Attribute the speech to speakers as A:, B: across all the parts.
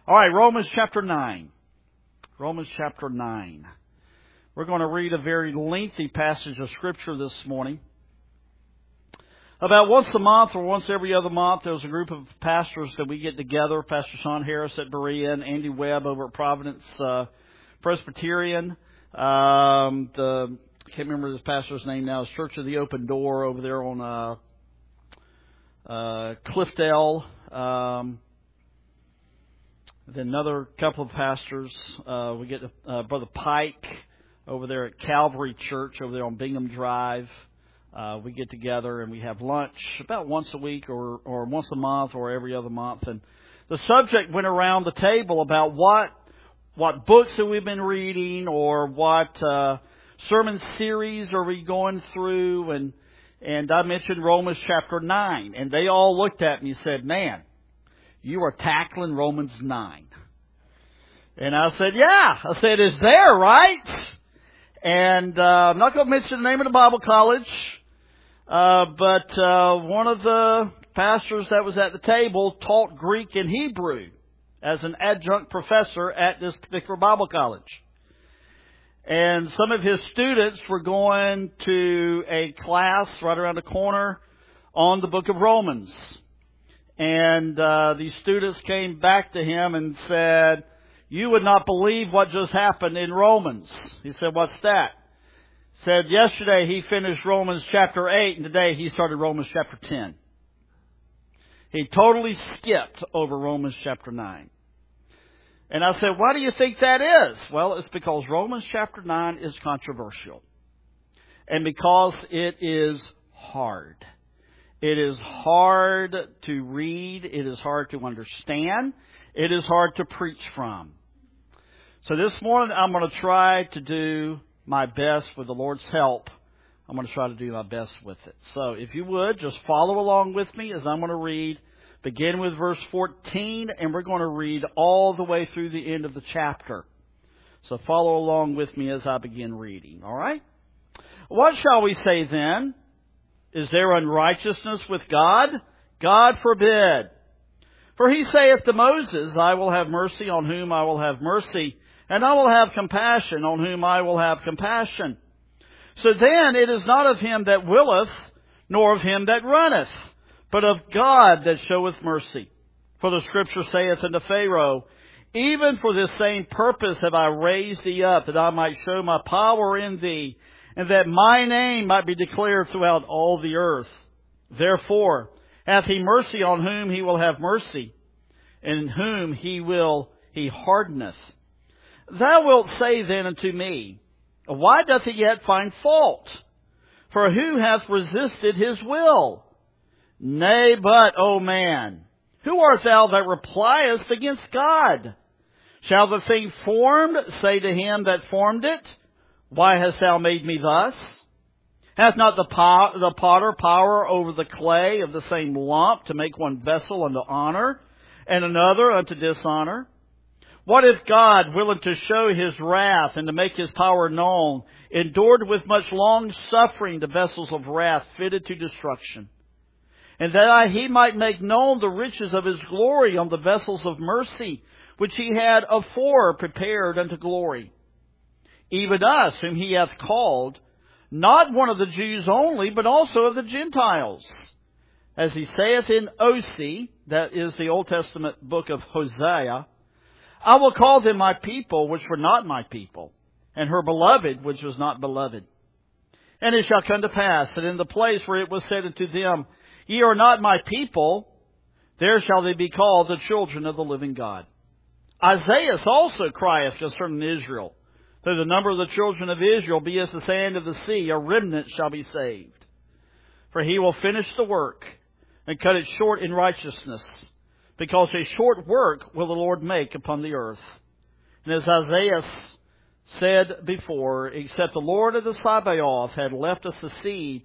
A: All right, Romans chapter 9. Romans chapter 9. We're going to read a very lengthy passage of Scripture this morning. About once a month or once every other month, there's a group of pastors that we get together. Pastor Sean Harris at Berea and Andy Webb over at Providence Presbyterian. I can't remember this pastor's name now. It's Church of the Open Door over there on Cliffdale. Then another couple of pastors. We get Brother Pike over there at Calvary Church over there on Bingham Drive. We get together and we have lunch about once a week or once a month or every other month. And the subject went around the table about what books have we been reading or what sermon series are we going through. And I mentioned Romans chapter 9. And they all looked at me and said, "Man, you are tackling Romans 9. And I said, yeah. I said, it's there, right? And I'm not going to mention the name of the Bible college. But one of the pastors that was at the table taught Greek and Hebrew as an adjunct professor at this particular Bible college. And some of his students were going to a class right around the corner on the book of Romans. And these students came back to him and said, "You would not believe what just happened in Romans." He said, "What's that?" He said, "Yesterday he finished Romans chapter 8 and today he started Romans chapter 10. He totally skipped over Romans chapter 9. And I said, "Why do you think that is?" Well, it's because Romans chapter 9 is controversial. And because it is hard. It is hard to read. It is hard to understand. It is hard to preach from. So this morning I'm going to try to do my best with the Lord's help. I'm going to try to do my best with it. So if you would, just follow along with me as I'm going to read. Begin with verse 14 and we're going to read all the way through the end of the chapter. So follow along with me as I begin reading. All right? What shall we say then? Is there unrighteousness with God? God forbid. For he saith to Moses, "I will have mercy on whom I will have mercy, and I will have compassion on whom I will have compassion." So then it is not of him that willeth, nor of him that runneth, but of God that showeth mercy. For the Scripture saith unto Pharaoh, "Even for this same purpose have I raised thee up, that I might show my power in thee, and that my name might be declared throughout all the earth. Therefore hath he mercy on whom he will have mercy, and whom he hardeneth. Thou wilt say then unto me, Why doth he yet find fault? For who hath resisted his will? Nay, but, O man, who art thou that repliest against God? Shall the thing formed say to him that formed it, Why hast thou made me thus? Hath not the potter power over the clay of the same lump to make one vessel unto honor, and another unto dishonor? What if God, willing to show his wrath and to make his power known, endured with much long suffering the vessels of wrath fitted to destruction, and that he might make known the riches of his glory on the vessels of mercy, which he had afore prepared unto glory? Even us, whom he hath called, not one of the Jews only, but also of the Gentiles. As he saith in Osee, that is the Old Testament book of Hosea, I will call them my people, which were not my people, and her beloved, which was not beloved. And it shall come to pass that in the place where it was said unto them, Ye are not my people, there shall they be called the children of the living God. Isaiah also crieth concerning Israel, Though the number of the children of Israel be as the sand of the sea, a remnant shall be saved. For he will finish the work and cut it short in righteousness, because a short work will the Lord make upon the earth. And as Isaiah said before, except the Lord of the Sabaoth had left us the seed,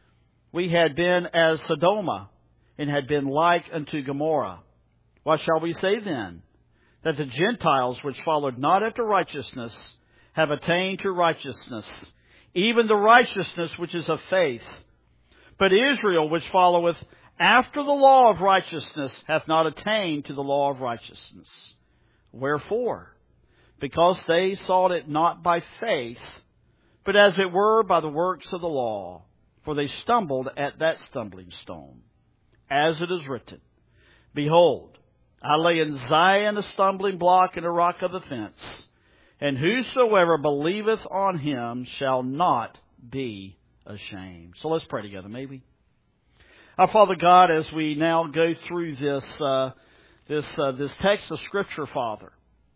A: we had been as Sodom, and had been like unto Gomorrah. What shall we say then? That the Gentiles which followed not after righteousness have attained to righteousness, even the righteousness which is of faith. But Israel, which followeth after the law of righteousness, hath not attained to the law of righteousness. Wherefore? Because they sought it not by faith, but as it were by the works of the law. For they stumbled at that stumbling stone. As it is written, Behold, I lay in Zion a stumbling block and a rock of offense, and whosoever believeth on him shall not be ashamed. So let's pray together, maybe. Our Father God, as we now go through this text of Scripture, Father,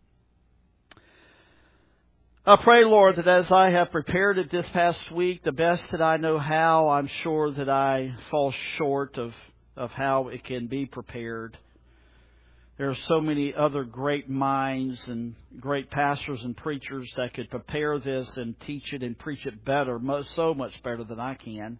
A: I pray, Lord, that as I have prepared it this past week, the best that I know how, I'm sure that I fall short of how it can be prepared. There are so many other great minds and great pastors and preachers that could prepare this and teach it and preach it better, so much better than I can.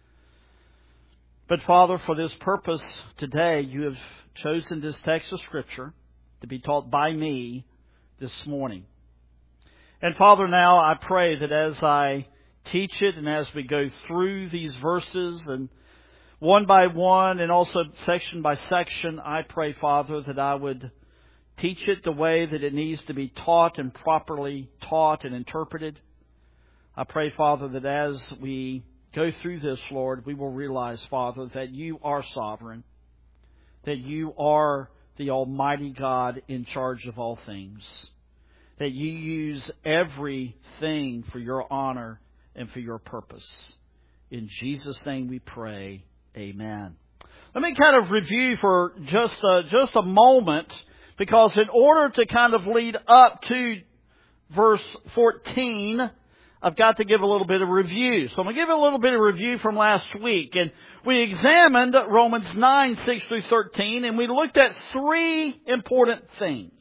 A: But Father, for this purpose today, you have chosen this text of Scripture to be taught by me this morning. And Father, now I pray that as I teach it and as we go through these verses and one by one and also section by section, I pray, Father, that I would teach it the way that it needs to be taught and properly taught and interpreted. I pray, Father, that as we go through this, Lord, we will realize, Father, that you are sovereign, that you are the Almighty God in charge of all things, that you use everything for your honor and for your purpose. In Jesus' name we pray. Amen. Let me kind of review for just a moment, because in order to kind of lead up to verse 14, I've got to give a little bit of review. So I'm going to give a little bit of review from last week. And we examined Romans 9, 6 through 13, and we looked at three important things.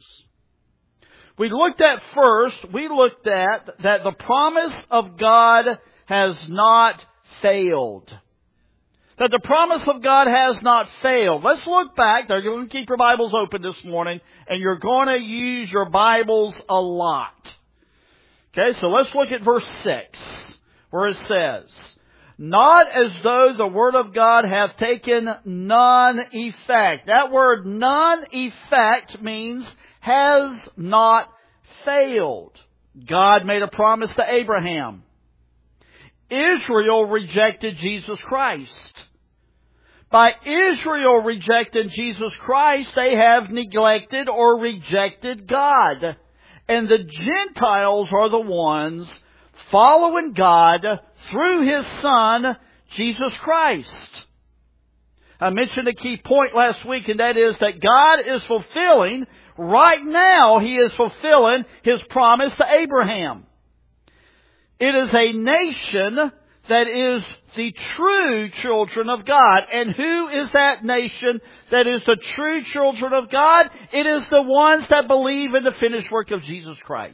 A: We looked at that the promise of God has not failed. That the promise of God has not failed. Let's look back. You're going to keep your Bibles open this morning, and you're going to use your Bibles a lot. Okay, so let's look at verse 6, where it says, Not as though the Word of God hath taken none effect. That word none effect means has not failed. God made a promise to Abraham. Israel rejected Jesus Christ. By Israel rejecting Jesus Christ, they have neglected or rejected God. And the Gentiles are the ones following God through His Son, Jesus Christ. I mentioned a key point last week, and that is that God is fulfilling, right now He is fulfilling His promise to Abraham. It is a nation that is the true children of God. And who is that nation that is the true children of God? It is the ones that believe in the finished work of Jesus Christ.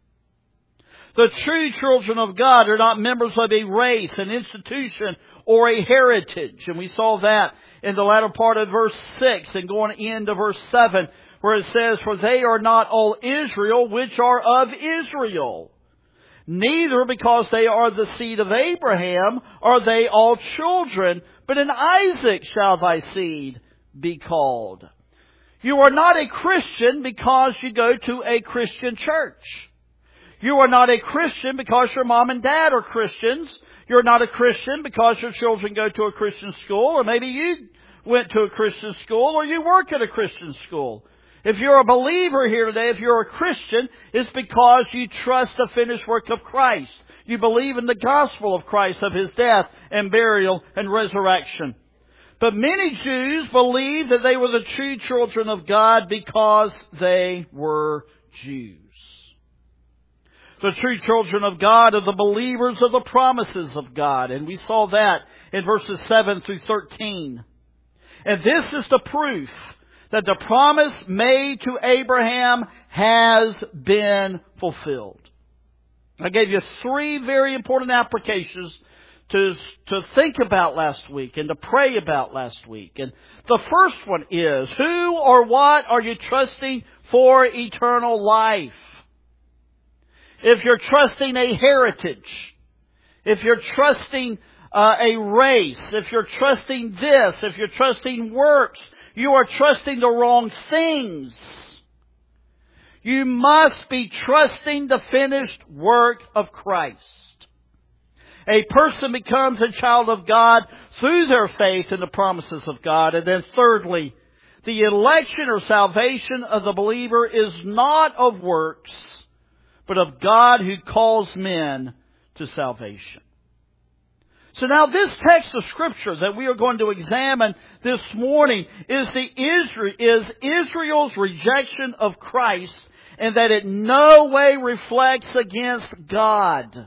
A: The true children of God are not members of a race, an institution, or a heritage. And we saw that in the latter part of verse 6 and going into verse 7, where it says, For they are not all Israel which are of Israel. Neither because they are the seed of Abraham are they all children, but in Isaac shall thy seed be called. You are not a Christian because you go to a Christian church. You are not a Christian because your mom and dad are Christians. You're not a Christian because your children go to a Christian school, or maybe you went to a Christian school, or you work at a Christian school. If you're a believer here today, if you're a Christian, it's because you trust the finished work of Christ. You believe in the gospel of Christ, of His death and burial and resurrection. But many Jews believed that they were the true children of God because they were Jews. The true children of God are the believers of the promises of God. And we saw that in verses 7 through 13. And this is the proof that the promise made to Abraham has been fulfilled. I gave you three very important applications to think about last week and to pray about last week. And the first one is, who or what are you trusting for eternal life? If you're trusting a heritage, if you're trusting a race, if you're trusting this, if you're trusting works, you are trusting the wrong things. You must be trusting the finished work of Christ. A person becomes a child of God through their faith in the promises of God. And then thirdly, the election or salvation of the believer is not of works, but of God who calls men to salvation. So now this text of Scripture that we are going to examine this morning is Israel's rejection of Christ, and that it no way reflects against God.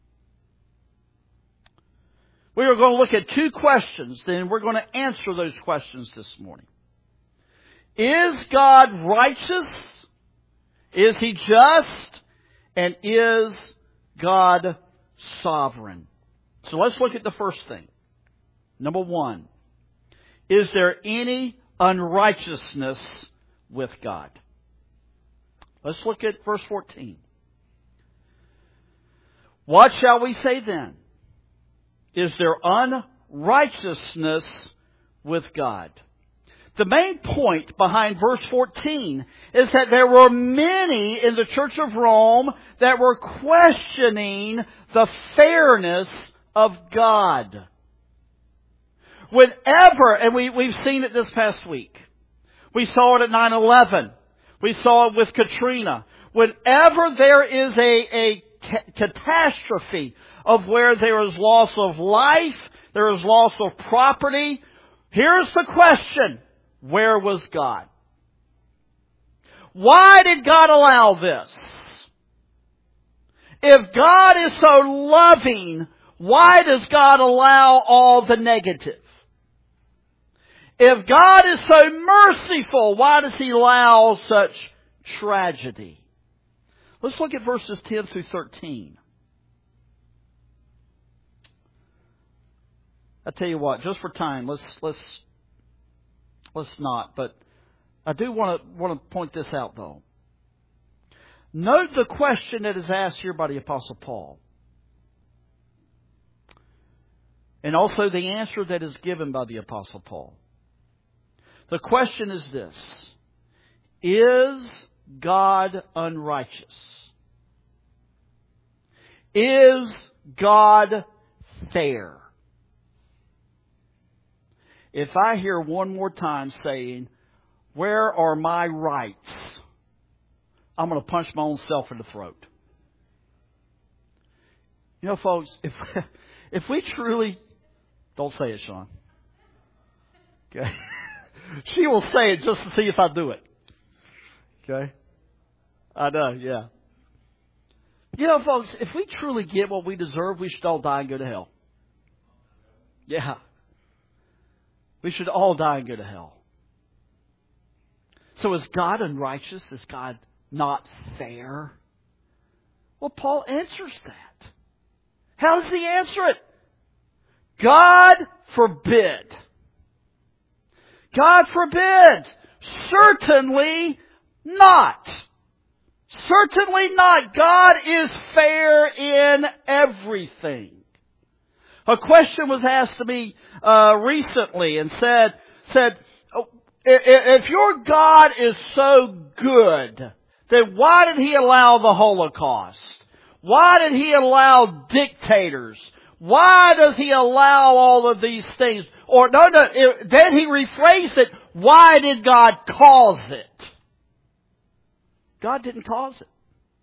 A: We are going to look at two questions, then we're going to answer those questions this morning. Is God righteous? Is He just? And is God sovereign? So let's look at the first thing. Number one, is there any unrighteousness with God? Let's look at verse 14. What shall we say then? Is there unrighteousness with God? The main point behind verse 14 is that there were many in the Church of Rome that were questioning the fairness of God. Whenever, and we've seen it this past week. We saw it at 9/11. We saw it with Katrina. Whenever there is a catastrophe of where there is loss of life, there is loss of property, here's the question. Where was God? Why did God allow this? If God is so loving, why does God allow all the negative? If God is so merciful, why does He allow such tragedy? Let's look at verses 10 through 13. I tell you what, just for time, let's not. But I do want to point this out, though. Note the question that is asked here by the Apostle Paul, and also the answer that is given by the Apostle Paul. The question is this: is God unrighteous? Is God fair? If I hear one more time saying, "Where are my rights?" I'm going to punch my own self in the throat. You know, folks, if we truly... Don't say it, Sean. Okay? She will say it just to see if I do it. Okay? I know, yeah. You know, folks, if we truly get what we deserve, we should all die and go to hell. Yeah. We should all die and go to hell. So is God unrighteous? Is God not fair? Well, Paul answers that. How does he answer it? God forbid. God forbid. Certainly not. Certainly not. God is fair in everything. A question was asked to me recently and said, if your God is so good, then why did He allow the Holocaust? Why did He allow dictators? Why does He allow all of these things? Or then he rephrased it, why did God cause it? God didn't cause it.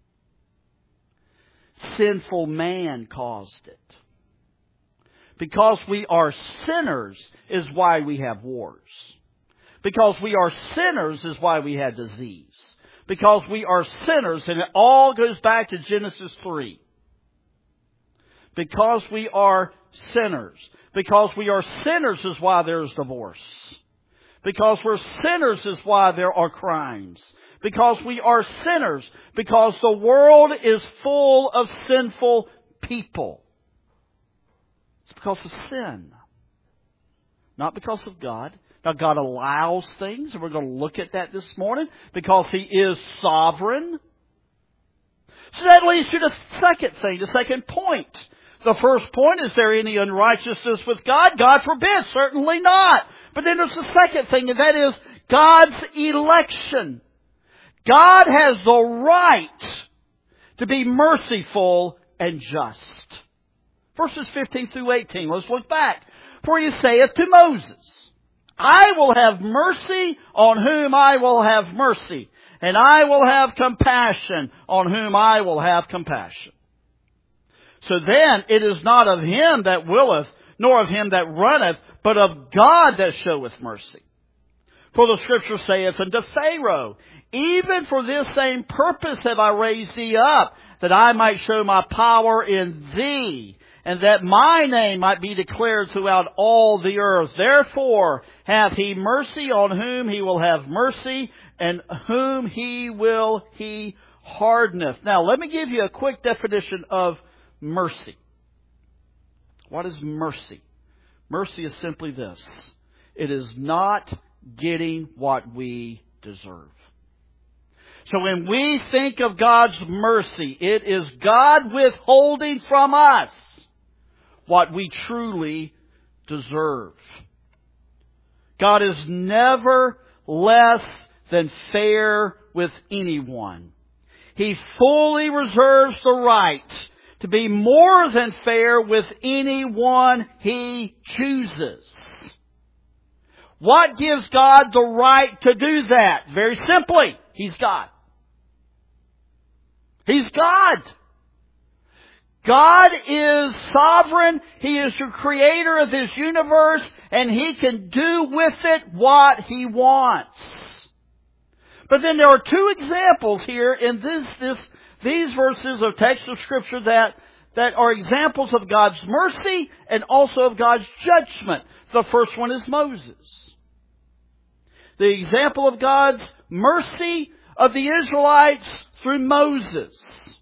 A: Sinful man caused it. Because we are sinners is why we have wars. Because we are sinners is why we have disease. Because we are sinners, and it all goes back to Genesis 3. Because we are sinners. Because we are sinners is why there is divorce. Because we're sinners is why there are crimes. Because we are sinners. Because the world is full of sinful people. It's because of sin. Not because of God. Now, God allows things, and we're going to look at that this morning, because He is sovereign. So that leads to the second thing, the second point. The first point, is there any unrighteousness with God? God forbid, certainly not. But then there's the second thing, and that is God's election. God has the right to be merciful and just. Verses 15 through 18. Let's look back. For he saith to Moses, I will have mercy on whom I will have mercy, and I will have compassion on whom I will have compassion. So then it is not of him that willeth, nor of him that runneth, but of God that showeth mercy. For the Scripture saith unto Pharaoh, even for this same purpose have I raised thee up, that I might show my power in thee, and that my name might be declared throughout all the earth. Therefore hath he mercy on whom he will have mercy, and whom he will he hardeneth. Now let me give you a quick definition of mercy. What is mercy? Mercy is simply this. It is not getting what we deserve. So when we think of God's mercy, it is God withholding from us what we truly deserve. God is never less than fair with anyone. He fully reserves the right to be more than fair with anyone He chooses. What gives God the right to do that? Very simply, He's God. He's God. God is sovereign. He is the creator of this universe, and He can do with it what He wants. But then there are two examples here in these verses of text of Scripture that are examples of God's mercy and also of God's judgment. The first one is Moses. The example of God's mercy of the Israelites through Moses.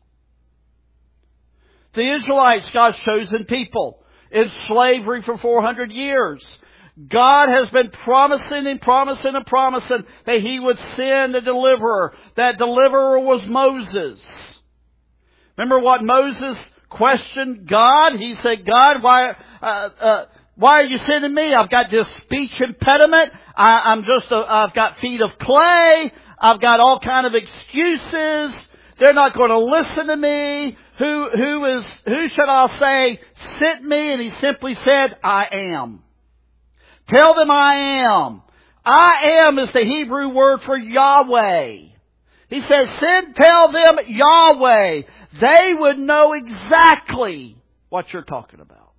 A: The Israelites, God's chosen people, in slavery for 400 years. God has been promising and promising and promising that He would send a deliverer. That deliverer was Moses. Remember what Moses questioned God? He said, God, why are you sending me? I've got this speech impediment. I've got feet of clay. I've got all kind of excuses. They're not going to listen to me. Who should I say sent me? And He simply said, I am. Tell them I am. I am is the Hebrew word for Yahweh. He says, tell them Yahweh. They would know exactly what you're talking about.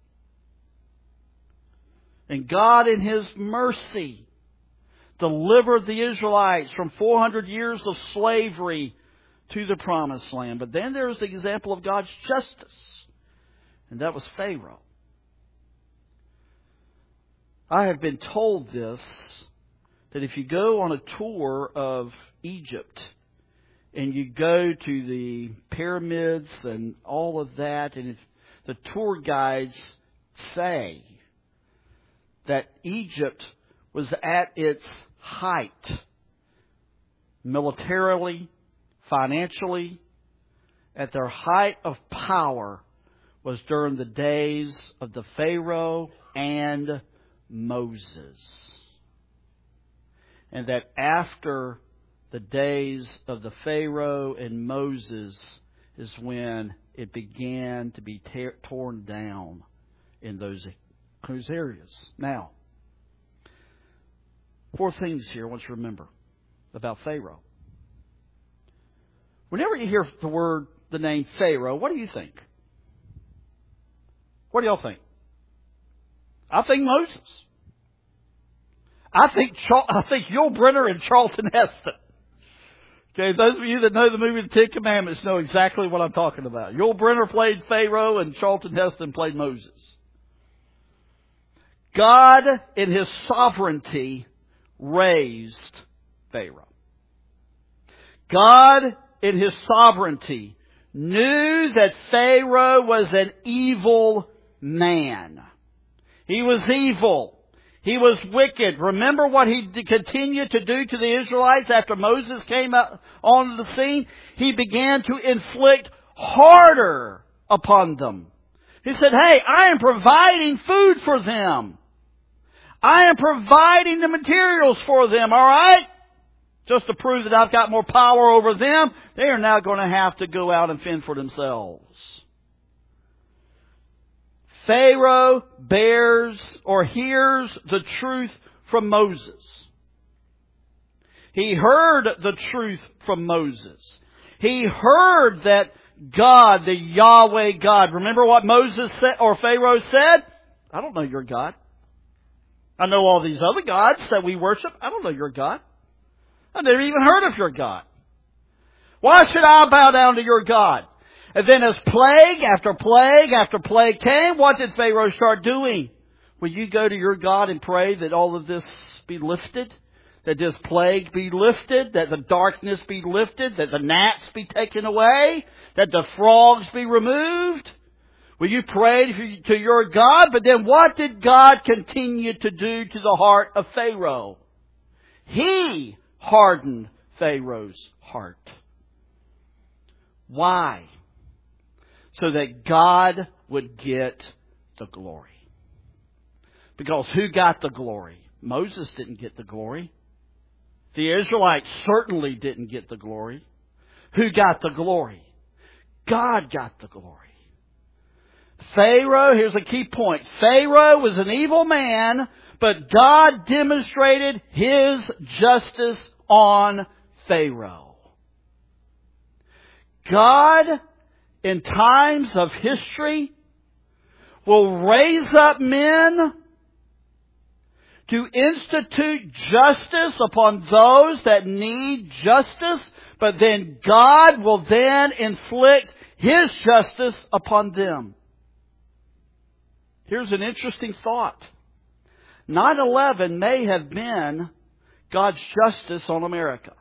A: And God in His mercy delivered the Israelites from 400 years of slavery to the promised land. But then there's the example of God's justice. And that was Pharaoh. I have been told this, that if you go on a tour of Egypt and you go to the pyramids and all of that, and if the tour guides say that Egypt was at its height, militarily, financially, at their height of power, was during the days of the Pharaoh and Moses. And that after the days of the Pharaoh and Moses is when it began to be torn down in those areas. Now, 4 things here I want you to remember about Pharaoh. Whenever you hear the name Pharaoh, what do you think? What do y'all think? I think Moses. I think Yul Brynner and Charlton Heston. Okay, those of you that know the movie The Ten Commandments know exactly what I'm talking about. Yul Brynner played Pharaoh and Charlton Heston played Moses. God, in His sovereignty, raised Pharaoh. God, in His sovereignty, knew that Pharaoh was an evil man. He was evil. He was wicked. Remember what he continued to do to the Israelites after Moses came onto the scene? He began to inflict harder upon them. He said, hey, I am providing food for them. I am providing the materials for them, all right? just to prove that I've got more power over them, they are now going to have to go out and fend for themselves. Pharaoh hears the truth from Moses. He heard the truth from Moses. He heard that God, the Yahweh God. Remember what Moses said, or Pharaoh said? I don't know your God. I know all these other gods that we worship. I don't know your God. I've never even heard of your God. Why should I bow down to your God? And then as plague after plague after plague came, what did Pharaoh start doing? Will you go to your God and pray that all of this be lifted? That this plague be lifted, that the darkness be lifted, that the gnats be taken away, that the frogs be removed? Will you pray to your God? But then what did God continue to do to the heart of Pharaoh? He hardened Pharaoh's heart. Why? So that God would get the glory. Because who got the glory? Moses didn't get the glory. The Israelites certainly didn't get the glory. Who got the glory? God got the glory. Pharaoh, here's a key point. Pharaoh was an evil man, but God demonstrated His justice on Pharaoh. God, in times of history, will raise up men to institute justice upon those that need justice, but then God will then inflict His justice upon them. Here's an interesting thought. 9/11 may have been God's justice on America.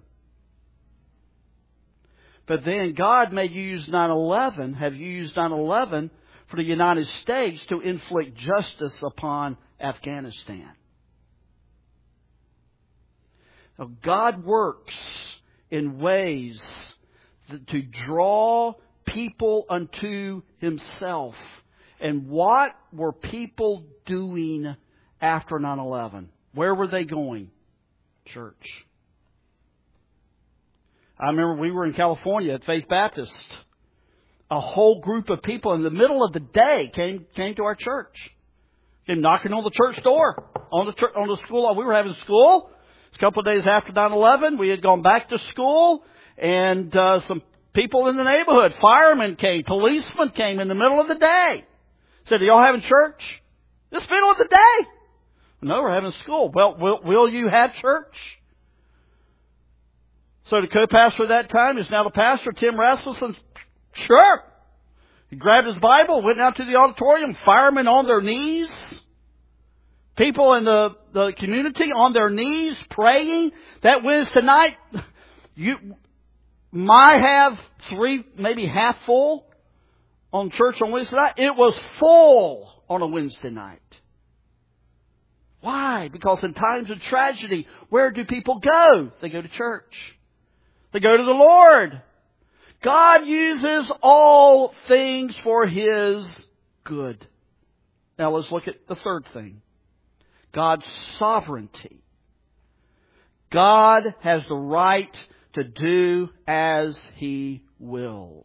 A: But then God may use 9/11, have used 9/11 for the United States to inflict justice upon Afghanistan. Now, God works in ways to draw people unto Himself. And what were people doing after 9/11? Where were they going? Church. I remember we were in California at Faith Baptist. A whole group of people in the middle of the day came to our church. Came knocking on the church door, on the school. We were having school. A couple of days after 9/11, we had gone back to school, and some people in the neighborhood, firemen came, policemen came in the middle of the day. Said, "Are y'all having church?" This middle of the day. No, we're having school. Well, will you have church? So the co-pastor at that time is now the pastor, Tim Rasmussen. Sure. He grabbed his Bible, went out to the auditorium, firemen on their knees. People in the community on their knees praying. That Wednesday night, you might have 3, maybe half full on church on Wednesday night. It was full on a Wednesday night. Why? Because in times of tragedy, where do people go? They go to church. They go to the Lord. God uses all things for His good. Now let's look at the third thing. God's sovereignty. God has the right to do as He wills.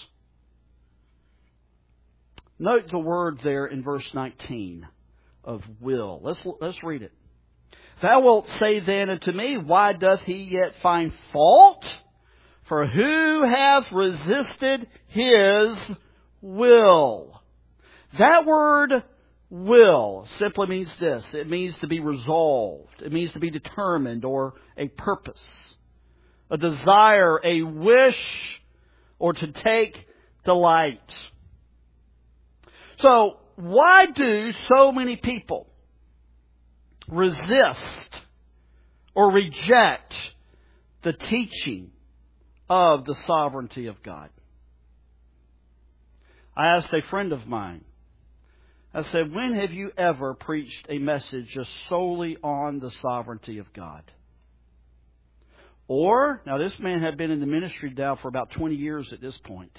A: Note the word there in verse 19 of will. Let's read it. Thou wilt say then unto me, why doth he yet find fault? For who hath resisted His will? That word will simply means this. It means to be resolved. It means to be determined or a purpose, a desire, a wish, or to take delight. So, why do so many people resist or reject the teaching of the sovereignty of God? I asked a friend of mine, I said, when have you ever preached a message just solely on the sovereignty of God? Or, now this man had been in the ministry now for about 20 years at this point.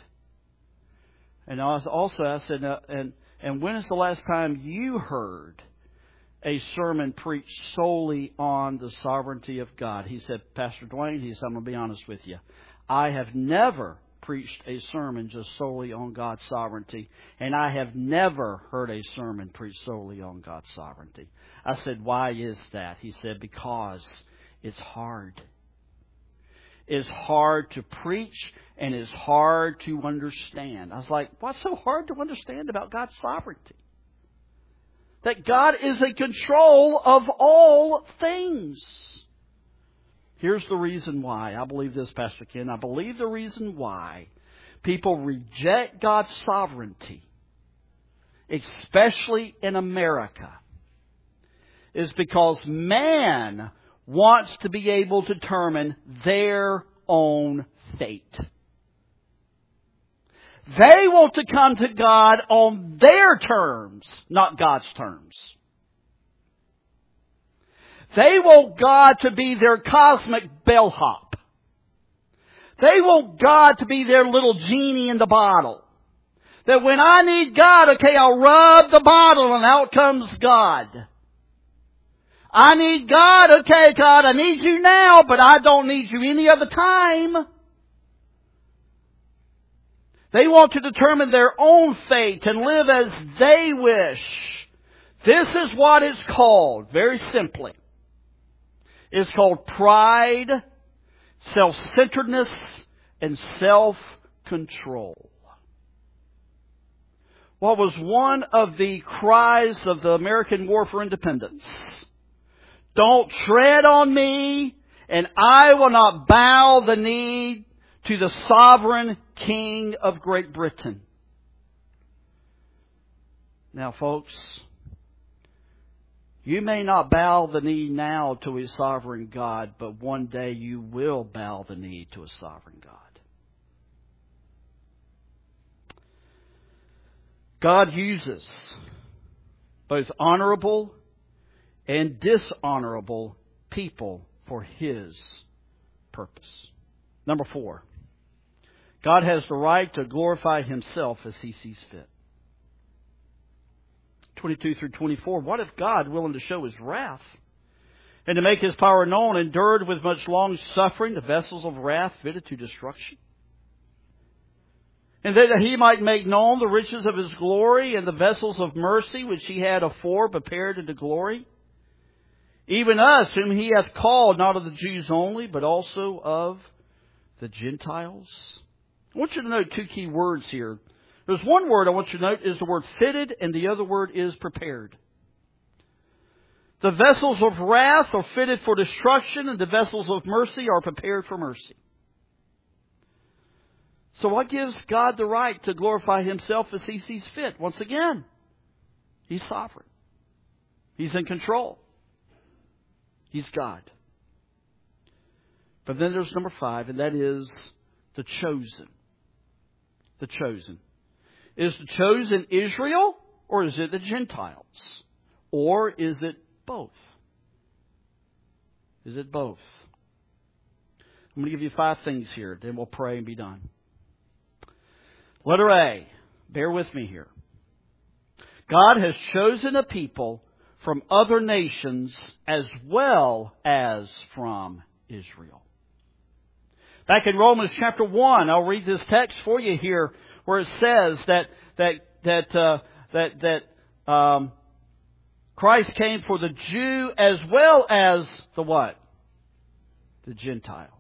A: And I said, and when is the last time you heard a sermon preached solely on the sovereignty of God. He said, Pastor Dwayne, he said, I'm going to be honest with you. I have never preached a sermon just solely on God's sovereignty, and I have never heard a sermon preached solely on God's sovereignty. I said, why is that? He said, because it's hard. It's hard to preach, and it's hard to understand. I was like, what's so hard to understand about God's sovereignty? That God is in control of all things. Here's the reason why. I believe this, Pastor Ken. I believe the reason why people reject God's sovereignty, especially in America, is because man wants to be able to determine their own fate. They want to come to God on their terms, not God's terms. They want God to be their cosmic bellhop. They want God to be their little genie in the bottle. That when I need God, okay, I'll rub the bottle and out comes God. I need God, okay, God, I need you now, but I don't need you any other time. They want to determine their own fate and live as they wish. This is what it's called, very simply. It's called pride, self-centeredness, and self-control. What was one of the cries of the American War for Independence? Don't tread on me, and I will not bow the knee to the sovereign King of Great Britain. Now, folks, you may not bow the knee now to a sovereign God, but one day you will bow the knee to a sovereign God. God uses both honorable and dishonorable people for His purpose. Number 4. God has the right to glorify Himself as He sees fit. 22 through 24. What if God, willing to show His wrath and to make His power known, endured with much long suffering the vessels of wrath fitted to destruction? And that He might make known the riches of His glory and the vessels of mercy which He had afore prepared unto glory? Even us, whom He hath called, not of the Jews only, but also of the Gentiles. I want you to note 2 key words here. There's one word I want you to note is the word fitted, and the other word is prepared. The vessels of wrath are fitted for destruction, and the vessels of mercy are prepared for mercy. So what gives God the right to glorify Himself as He sees fit? Once again, He's sovereign. He's in control. He's God. But then there's number 5, and that is the chosen. The chosen. Is the chosen Israel, or is it the Gentiles? Or is it both? Is it both? I'm going to give you 5 things here, then we'll pray and be done. Letter A. Bear with me here. God has chosen a people from other nations as well as from Israel. Back in Romans chapter 1, I'll read this text for you here, where it says that Christ came for the Jew as well as the what? The Gentile.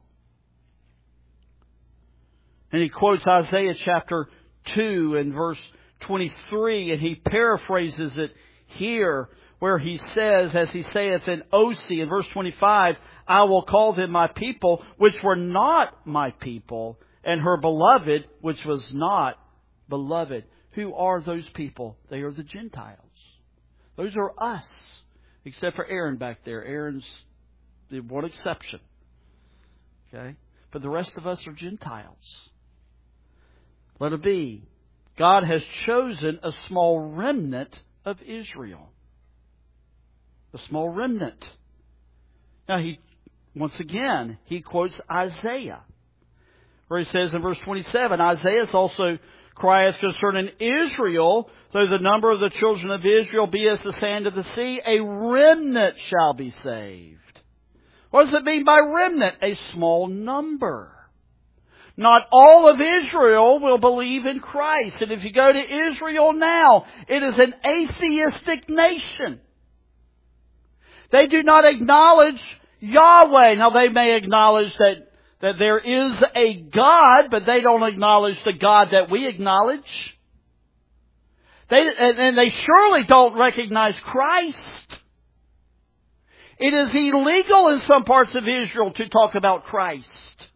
A: And he quotes Isaiah chapter 2 and verse 23, and he paraphrases it here, where he says, as he saith in Osee in verse 25, I will call them my people, which were not my people, and her beloved, which was not beloved. Who are those people? They are the Gentiles. Those are us, except for Aaron back there. Aaron's the one exception. Okay? But the rest of us are Gentiles. Let it be. God has chosen a small remnant of Israel. A small remnant. Now, once again, he quotes Isaiah. where he says in verse 27, Isaiah also crieth concerning Israel, though the number of the children of Israel be as the sand of the sea, a remnant shall be saved. What does it mean by remnant? A small number. Not all of Israel will believe in Christ. And if you go to Israel now, it is an atheistic nation. They do not acknowledge Yahweh. Now they may acknowledge that there is a God, but they don't acknowledge the God that we acknowledge. And they surely don't recognize Christ. It is illegal in some parts of Israel to talk about Christ.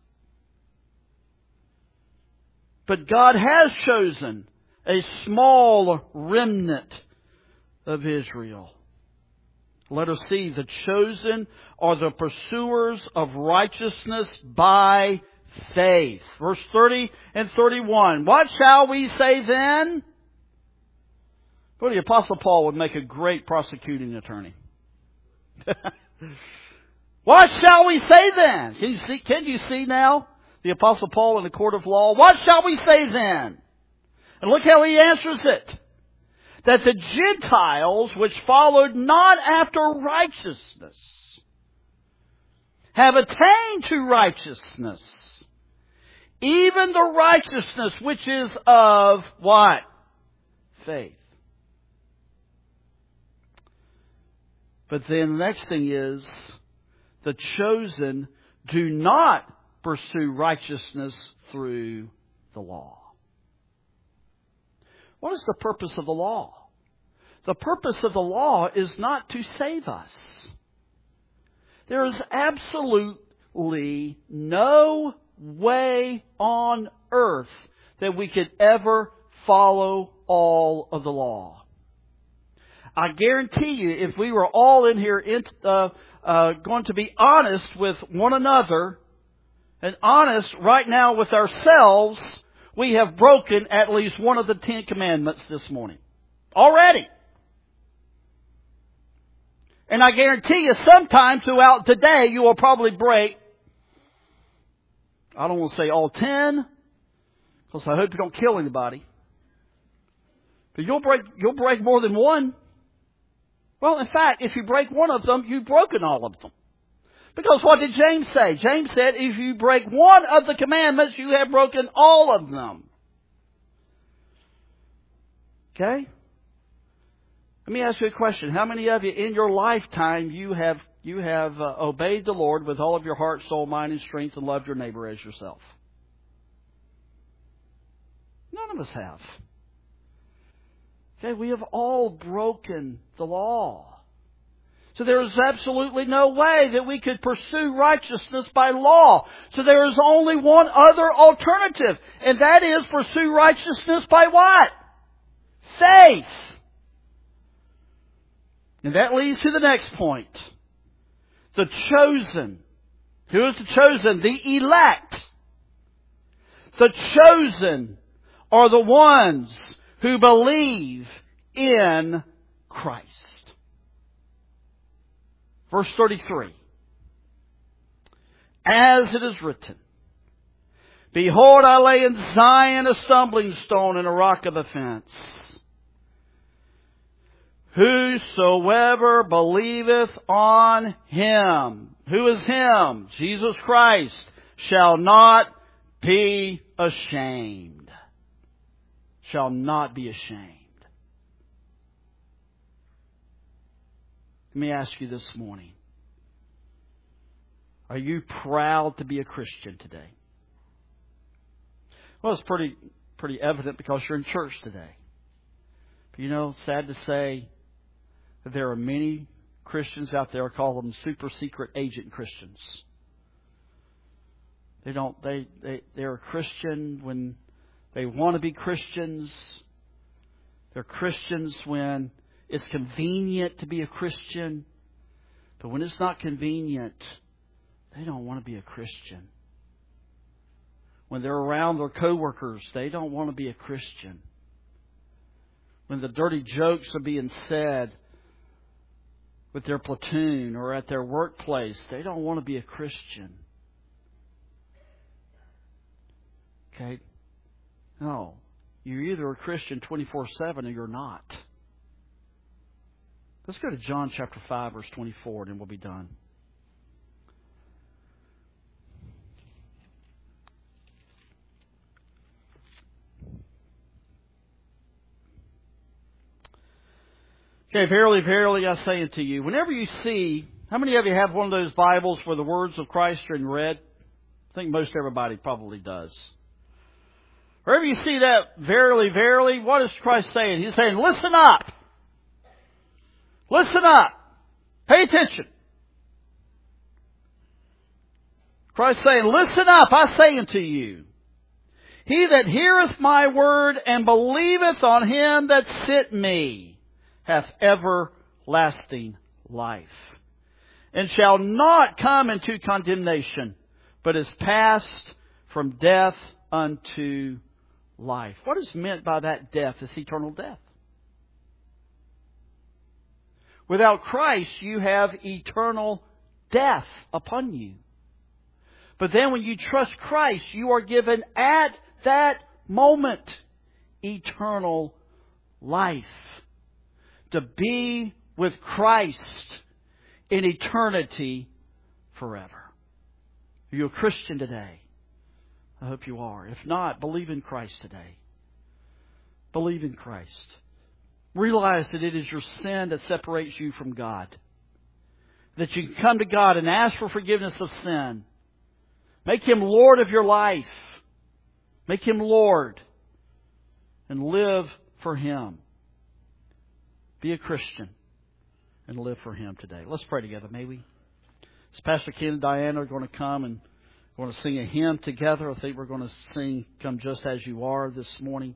A: But God has chosen a small remnant of Israel. Let us see, the chosen are the pursuers of righteousness by faith. Verse 30 and 31. What shall we say then? Well, the Apostle Paul would make a great prosecuting attorney. What shall we say then? Can you see now the Apostle Paul in the court of law? What shall we say then? And look how he answers it. That the Gentiles, which followed not after righteousness, have attained to righteousness, even the righteousness which is of what? Faith. But then the next thing is, the chosen do not pursue righteousness through the law. What is the purpose of the law? The purpose of the law is not to save us. There is absolutely no way on earth that we could ever follow all of the law. I guarantee you, if we were all in here going to be honest with one another and honest right now with ourselves, we have broken at least one of the 10 commandments this morning. Already. And I guarantee you, sometime throughout today, you will probably break, I don't want to say all 10, because I hope you don't kill anybody. But you'll break more than one. Well, in fact, if you break one of them, you've broken all of them. Because what did James say? James said, if you break one of the commandments, you have broken all of them. Okay? Let me ask you a question. How many of you in your lifetime you have obeyed the Lord with all of your heart, soul, mind, and strength and loved your neighbor as yourself? None of us have. Okay, we have all broken the law. So there is absolutely no way that we could pursue righteousness by law. So there is only one other alternative, and that is pursue righteousness by what? Faith. And that leads to the next point. The chosen. Who is the chosen? The elect. The chosen are the ones who believe in Christ. Verse 33. As it is written, behold, I lay in Zion a stumbling stone and a rock of offense. Whosoever believeth on Him. Who is Him? Jesus Christ. Shall not be ashamed. Shall not be ashamed. Let me ask you this morning. Are you proud to be a Christian today? Well, it's pretty evident because you're in church today. But you know, sad to say that there are many Christians out there, call them super secret agent Christians. They're a Christian when they want to be Christians. They're Christians when it's convenient to be a Christian. But when it's not convenient, they don't want to be a Christian. When they're around their coworkers, they don't want to be a Christian. When the dirty jokes are being said with their platoon or at their workplace, they don't want to be a Christian. Okay? No. You're either a Christian 24/7 or you're not. Let's go to John chapter 5, verse 24, and then we'll be done. Okay, verily, verily, I say unto you, whenever you see, how many of you have one of those Bibles where the words of Christ are in red? I think most everybody probably does. Wherever you see that, verily, verily, what is Christ saying? He's saying, listen up. Listen up. Pay attention. Christ saying, listen up, I say unto you. He that heareth my word and believeth on him that sent me hath everlasting life, and shall not come into condemnation, but is passed from death unto life. What is meant by that death? It's eternal death. Without Christ, you have eternal death upon you. But then when you trust Christ, you are given at that moment eternal life. To be with Christ in eternity forever. Are you a Christian today? I hope you are. If not, believe in Christ today. Believe in Christ. Realize that it is your sin that separates you from God. That you can come to God and ask for forgiveness of sin. Make Him Lord of your life. Make Him Lord. And live for Him. Be a Christian and live for Him today. Let's pray together, may we? As Pastor Ken and Diana are going to come and going to sing a hymn together. I think we're going to sing Come Just As You Are this morning.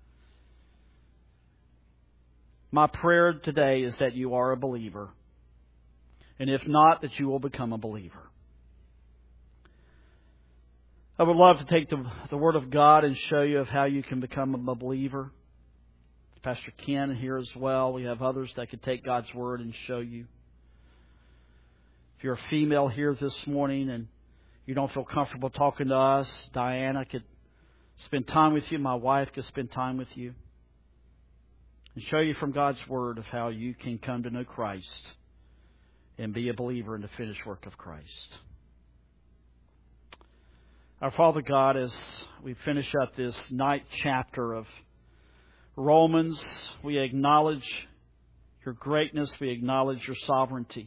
A: My prayer today is that you are a believer. And if not, that you will become a believer. I would love to take the Word of God and show you of how you can become a believer. Pastor Ken here as well. We have others that could take God's Word and show you. If you're a female here this morning and you don't feel comfortable talking to us, Diana could spend time with you. My wife could spend time with you. And show you from God's Word of how you can come to know Christ and be a believer in the finished work of Christ. Our Father God, as we finish up this ninth chapter of Romans, we acknowledge your greatness. We acknowledge your sovereignty.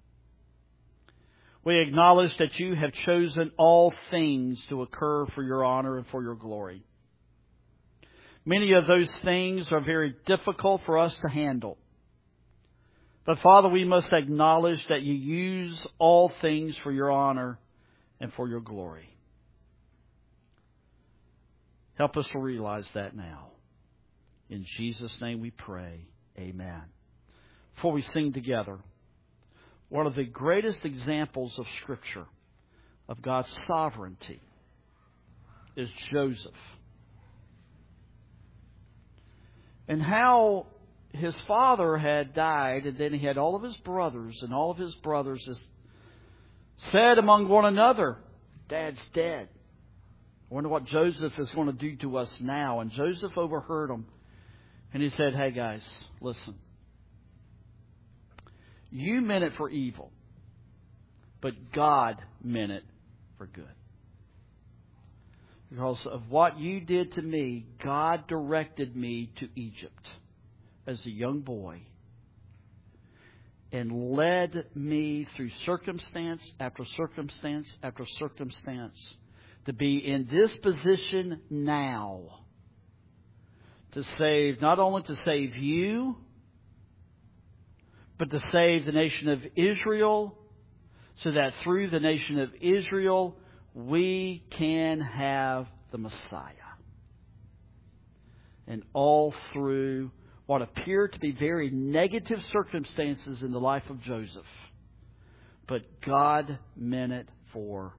A: We acknowledge that you have chosen all things to occur for your honor and for your glory. Many of those things are very difficult for us to handle. But Father, we must acknowledge that you use all things for your honor and for your glory. Help us to realize that now. In Jesus' name we pray. Amen. Before we sing together, one of the greatest examples of Scripture of God's sovereignty is Joseph. And how his father had died, and then he had all of his brothers, and all of his brothers said among one another, Dad's dead. I wonder what Joseph is going to do to us now. And Joseph overheard them. And he said, hey guys, listen. You meant it for evil, but God meant it for good. Because of what you did to me, God directed me to Egypt as a young boy and led me through circumstance after circumstance after circumstance to be in this position now. To save, not only to save you, but to save the nation of Israel, so that through the nation of Israel, we can have the Messiah. And all through what appeared to be very negative circumstances in the life of Joseph. But God meant it for